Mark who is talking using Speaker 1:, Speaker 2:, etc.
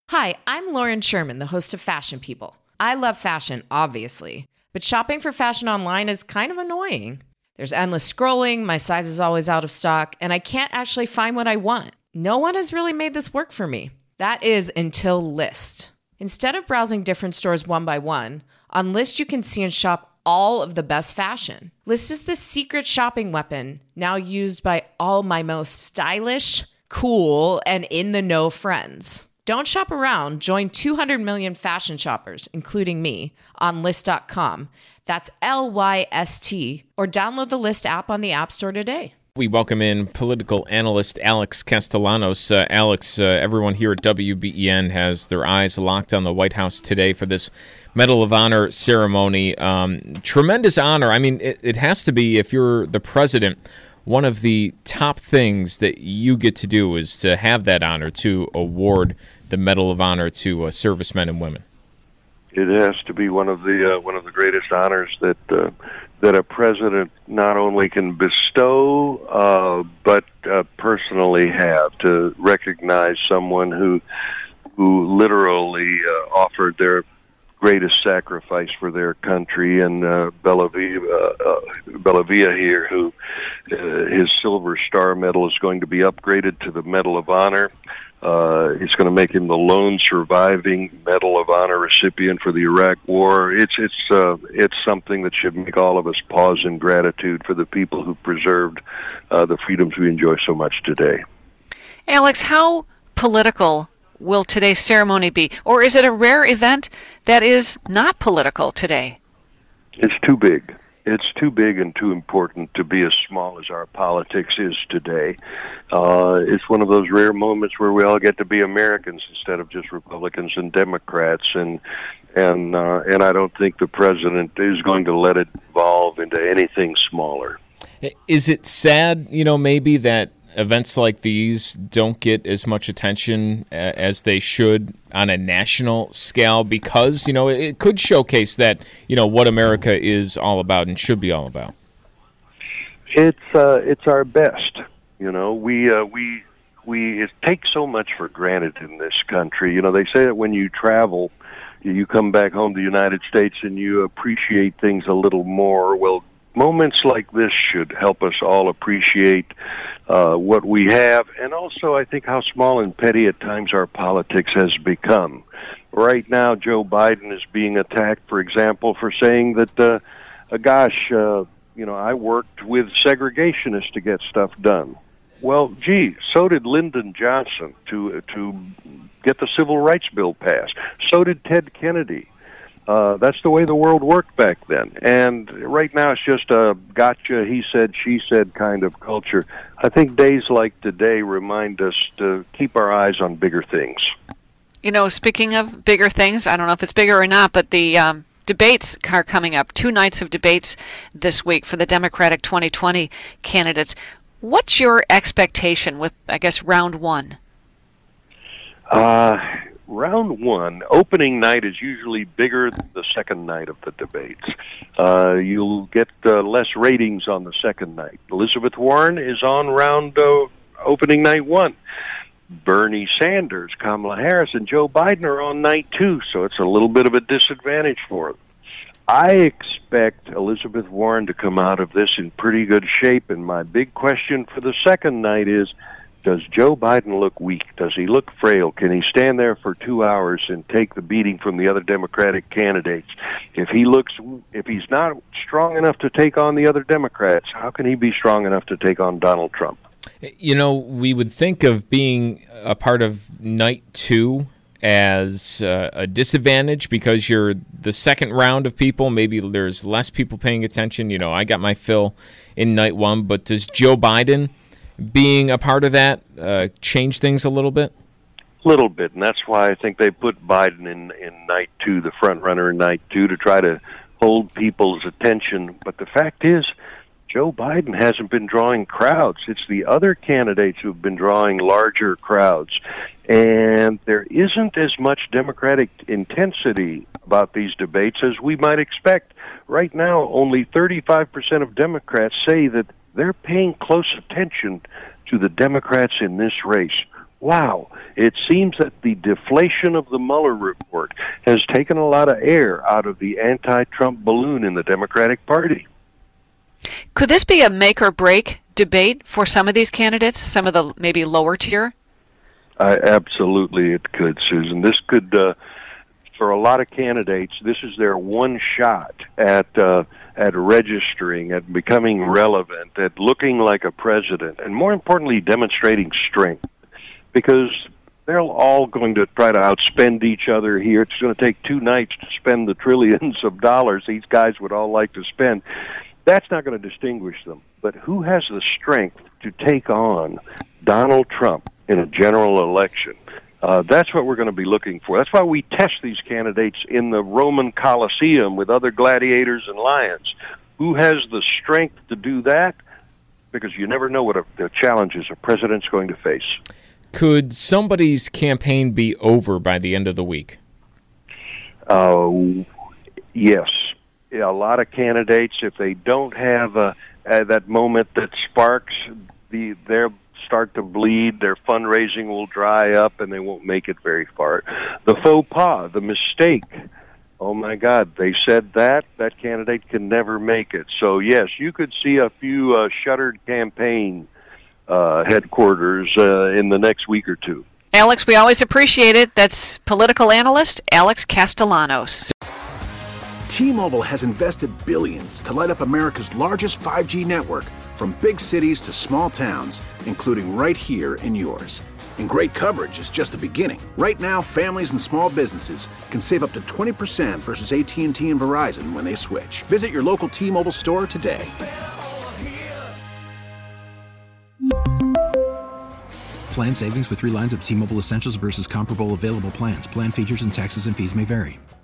Speaker 1: Hi, I'm Lauren Sherman, the host of Fashion People. I love fashion, obviously, but shopping for fashion online is kind of annoying. There's endless scrolling, my size is always out of stock, and I can't actually find what I want. No one has really made this work for me. That is until Lyst. Instead of browsing different stores one by one, on Lyst you can see and shop all of the best fashion. Lyst is the secret shopping weapon, now used by all my most stylish, cool, and in-the-know friends. Don't shop around. Join 200 million fashion shoppers, including me, on Lyst.com. That's Lyst, or download the Lyst app on the App Store today.
Speaker 2: We welcome in political analyst Alex Castellanos. Alex, everyone here at WBEN has their eyes locked on the White House today for this Medal of Honor ceremony. Tremendous honor. I mean, it has to be, if you're the president, one of the top things that you get to do is to have that honor, to award the Medal of Honor to servicemen and women.
Speaker 3: It has to be one of the greatest honors that a president not only can bestow, but personally have, to recognize someone who literally offered their greatest sacrifice for their country, and Bellavia here, who his Silver Star Medal is going to be upgraded to the Medal of Honor. It's going to make him the lone surviving Medal of Honor recipient for the Iraq War. It's something that should make all of us pause in gratitude for the people who preserved the freedoms we enjoy so much today.
Speaker 4: Alex, how political will today's ceremony be? Or is it a rare event that is not political today?
Speaker 3: It's too big. It's too big and too important to be as small as our politics is today. It's one of those rare moments where we all get to be Americans instead of just Republicans and Democrats, and I don't think the president is going to let it evolve into anything smaller.
Speaker 2: Is it sad, maybe that events like these don't get as much attention as they should on a national scale, because it could showcase that what America is all about and should be all about?
Speaker 3: It's our best. We take so much for granted in this country. They say that when you travel, you come back home to the United States and you appreciate things a little more. Well, moments like this should help us all appreciate what we have, and also I think how small and petty at times our politics has become. Right now, Joe Biden is being attacked, for example, for saying that, I worked with segregationists to get stuff done. Well, so did Lyndon Johnson to get the Civil Rights Bill passed. So did Ted Kennedy. That's the way the world worked back then. And right now it's just a gotcha, he said, she said kind of culture. I think days like today remind us to keep our eyes on bigger things.
Speaker 4: Speaking of bigger things, I don't know if it's bigger or not, but the debates are coming up. 2 nights of debates this week for the Democratic 2020 candidates. What's your expectation with, round one?
Speaker 3: Round one, opening night, is usually bigger than the second night of the debates. You'll get less ratings on the second night. Elizabeth Warren is on opening night one. Bernie Sanders, Kamala Harris, and Joe Biden are on night two, so it's a little bit of a disadvantage for them. I expect Elizabeth Warren to come out of this in pretty good shape, and my big question for the second night is, does Joe Biden look weak? Does he look frail? Can he stand there for 2 hours and take the beating from the other Democratic candidates? If he's not strong enough to take on the other Democrats, how can he be strong enough to take on Donald Trump?
Speaker 2: We would think of being a part of night two as a disadvantage because you're the second round of people. Maybe there's less people paying attention. I got my fill in night one, but does Joe Biden being a part of that change things a little bit?
Speaker 3: Little bit, and that's why I think they put Biden in night two, the front runner in night two, to try to hold people's attention. But the fact is, Joe Biden hasn't been drawing crowds. It's the other candidates who've been drawing larger crowds. And there isn't as much Democratic intensity about these debates as we might expect. Right now, only 35% of Democrats say that they're paying close attention to the Democrats in this race. wow, it seems that the deflation of the Mueller report has taken a lot of air out of the anti-Trump balloon in the Democratic Party.
Speaker 4: Could this be a make or break debate for some of these candidates, some of the maybe lower tier?
Speaker 3: Absolutely, it could, Susan. This could, for a lot of candidates, this is their one shot at registering, at becoming relevant, at looking like a president, and more importantly, demonstrating strength. Because they're all going to try to outspend each other here. It's going to take 2 nights to spend the trillions of dollars these guys would all like to spend. That's not going to distinguish them. But who has the strength to take on Donald Trump in a general election? That's what we're going to be looking for. That's why we test these candidates in the Roman Colosseum with other gladiators and lions. Who has the strength to do that? Because you never know what the challenges a president's going to face.
Speaker 2: Could somebody's campaign be over by the end of the week?
Speaker 3: Yes. A lot of candidates, if they don't have that moment that sparks, they'll start to bleed, their fundraising will dry up, and they won't make it very far. The faux pas, the mistake, oh my God, they said that candidate can never make it. So yes, you could see a few shuttered campaign headquarters in the next week or two.
Speaker 4: Alex, we always appreciate it. That's political analyst Alex Castellanos.
Speaker 5: T-Mobile has invested billions to light up America's largest 5G network, from big cities to small towns, including right here in yours. And great coverage is just the beginning. Right now, families and small businesses can save up to 20% versus AT&T and Verizon when they switch. Visit your local T-Mobile store today.
Speaker 6: Plan savings with 3 lines of T-Mobile Essentials versus comparable available plans. Plan features and taxes and fees may vary.